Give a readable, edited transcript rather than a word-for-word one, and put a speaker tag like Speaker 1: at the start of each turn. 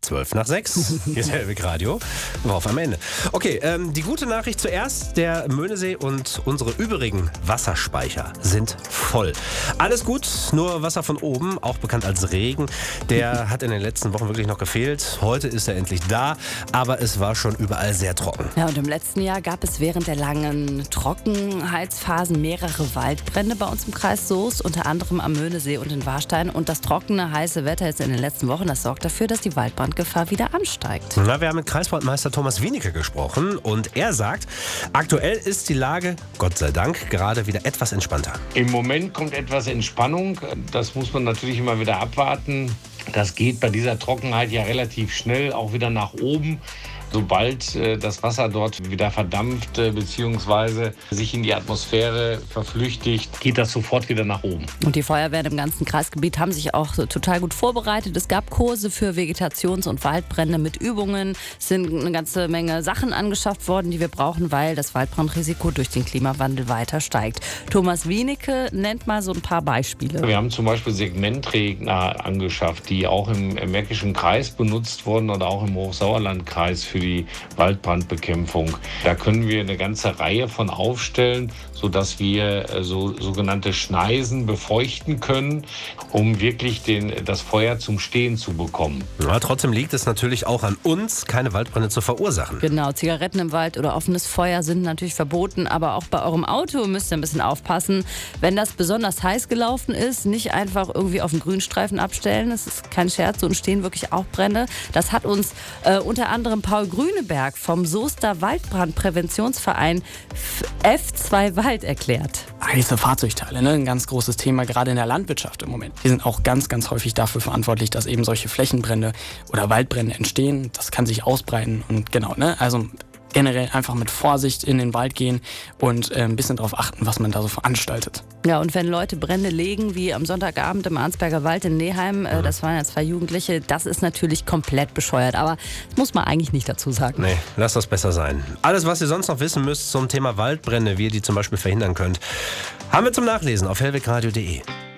Speaker 1: 6:12. Hier ist Hellwig Radio. Worauf am Ende. Okay, die gute Nachricht zuerst. Der Möhnesee und unsere übrigen Wasserspeicher sind voll. Alles gut, nur Wasser von oben, auch bekannt als Regen. Der hat in den letzten Wochen wirklich noch gefehlt. Heute ist er endlich da, aber es war schon überall sehr trocken.
Speaker 2: Ja, und im letzten Jahr gab es während der langen Trockenheitsphasen mehrere Waldbrände bei uns im Kreis Soest, unter anderem am Möhnesee und in Warstein. Und das trockene, heiße Wetter jetzt in den letzten Wochen, das sorgt dafür, dass die Waldbrandgefahr wieder ansteigt.
Speaker 1: Na, wir haben mit Kreiswaldmeister Thomas Wienicke gesprochen und er sagt, aktuell ist die Lage, Gott sei Dank, gerade wieder etwas entspannter.
Speaker 3: Im Moment kommt etwas Entspannung. Das muss man natürlich immer wieder abwarten. Das geht bei dieser Trockenheit ja relativ schnell auch wieder nach oben. Sobald das Wasser dort wieder verdampft bzw. sich in die Atmosphäre verflüchtigt, geht das sofort wieder nach oben.
Speaker 2: Und die Feuerwehren im ganzen Kreisgebiet haben sich auch total gut vorbereitet. Es gab Kurse für Vegetations- und Waldbrände mit Übungen. Es sind eine ganze Menge Sachen angeschafft worden, die wir brauchen, weil das Waldbrandrisiko durch den Klimawandel weiter steigt. Thomas Wienicke nennt mal so ein paar Beispiele.
Speaker 3: Wir haben zum Beispiel Segmentregner angeschafft, die auch im Märkischen Kreis benutzt wurden oder auch im Hochsauerlandkreis für die Waldbrandbekämpfung. Da können wir eine ganze Reihe von aufstellen, sodass wir sogenannte Schneisen befeuchten können, um wirklich das Feuer zum Stehen zu bekommen.
Speaker 1: Ja, trotzdem liegt es natürlich auch an uns, keine Waldbrände zu verursachen.
Speaker 2: Genau, Zigaretten im Wald oder offenes Feuer sind natürlich verboten, aber auch bei eurem Auto müsst ihr ein bisschen aufpassen. Wenn das besonders heiß gelaufen ist, nicht einfach irgendwie auf den Grünstreifen abstellen. Das ist kein Scherz, so entstehen wirklich auch Brände. Das hat uns unter anderem Paul Grüneberg vom Soester Waldbrandpräventionsverein F2 Wald erklärt.
Speaker 4: Heiße Fahrzeugteile, ne? Ein ganz großes Thema, gerade in der Landwirtschaft im Moment. Die sind auch ganz, ganz häufig dafür verantwortlich, dass eben solche Flächenbrände oder Waldbrände entstehen. Das kann sich ausbreiten und genau, ne? Also generell einfach mit Vorsicht in den Wald gehen und ein bisschen darauf achten, was man da so veranstaltet.
Speaker 2: Ja, und wenn Leute Brände legen, wie am Sonntagabend im Arnsberger Wald in Neheim, das waren ja 2 Jugendliche, das ist natürlich komplett bescheuert. Aber das muss man eigentlich nicht dazu sagen.
Speaker 1: Nee, lasst das besser sein. Alles, was ihr sonst noch wissen müsst zum Thema Waldbrände, wie ihr die zum Beispiel verhindern könnt, haben wir zum Nachlesen auf hellwegradio.de.